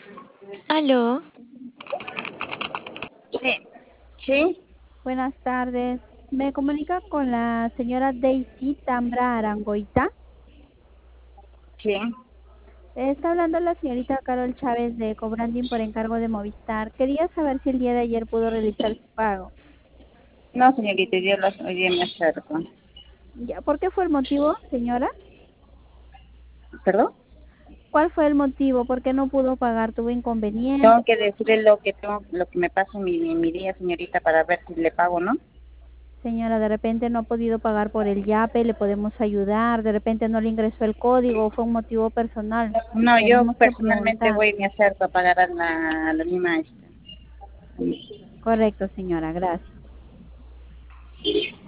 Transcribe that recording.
Aló, Sí, sí, Buenas tardes. ¿Me comunica con la señora Daisy Tambra Arangoita? sí. Está hablando la señorita Carol Chávez de Cobranding por encargo de Movistar. Quería saber si el día de ayer pudo realizar su pago. No, señorita, hoy día me acerco. Ya, ¿por qué fue el motivo, señora? ¿Perdón? ¿Cuál fue el motivo? ¿Por qué no pudo pagar? ¿Tuvo inconveniente? Tengo que decirle lo que me pasa en mi día, señorita, para ver si le pago, ¿no? Señora, de repente no ha podido pagar por el YAPE, le podemos ayudar. De repente no le ingresó el código, fue un motivo personal. No, yo Tenemos que personalmente preguntar. voy y me acerco a pagar a la misma. Correcto, señora, gracias.